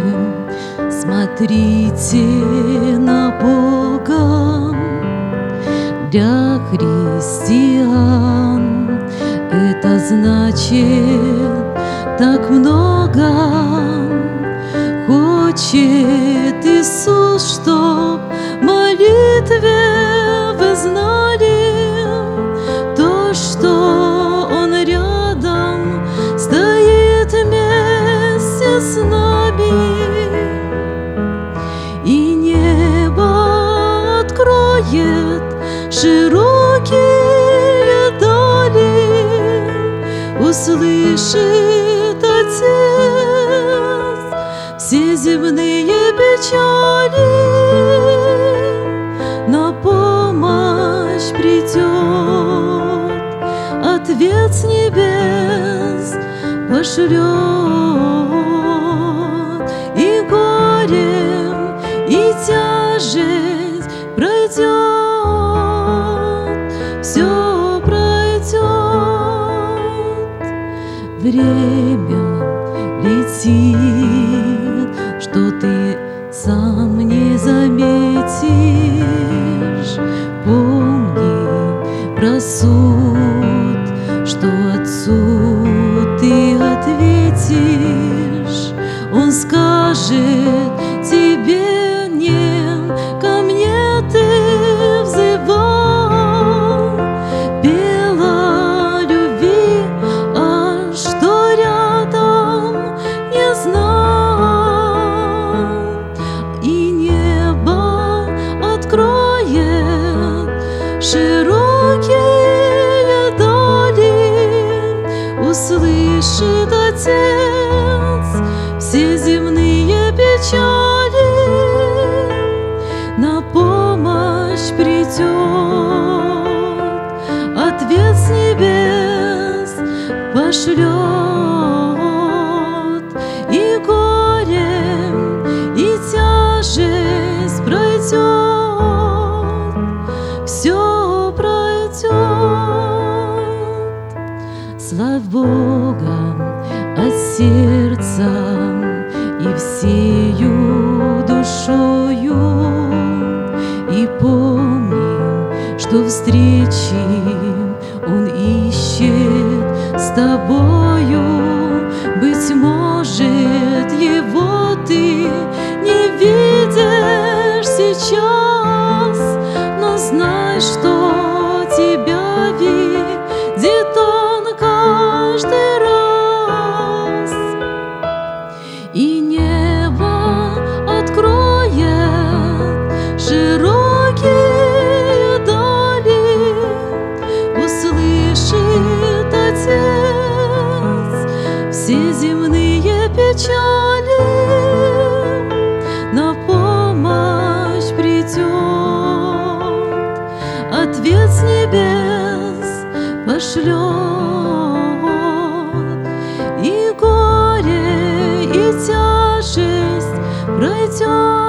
смотрите на Бога. Для христиан это значит так много. Хочет Иисус, чтоб в молитве вы знали то, что Он рядом стоит вместе с нами. И небо откроет широкие дали, услышит Отец все земные печали. На помощь придет, Ответ с небес пошлет, и горем, и тяжесть пройдет, все пройдет. Время летит, что ты сам не заметишь. Помни про суд, что Отцу ты ответишь. Он скажет тебе: нет, ко мне ты взывал, пела любви, а что рядом не знал. И небо откроет широкие дали, услышит Отец все земные печали. На помощь придет, Ответ с небес пошлет, и горем, и тяжесть пройдет, все пройдет. Славь Бога от сердца и всею душою, и помни, что встречи Он ищет с тобою. Быть может, Его ты не видишь сейчас, но знай, что тебя видит Он каждый раз. И небо откроет широкие дали, услышит Отец все земные печали. На помощь придет, Ответ с небес пошлет, и горе, и тяжесть пройдет.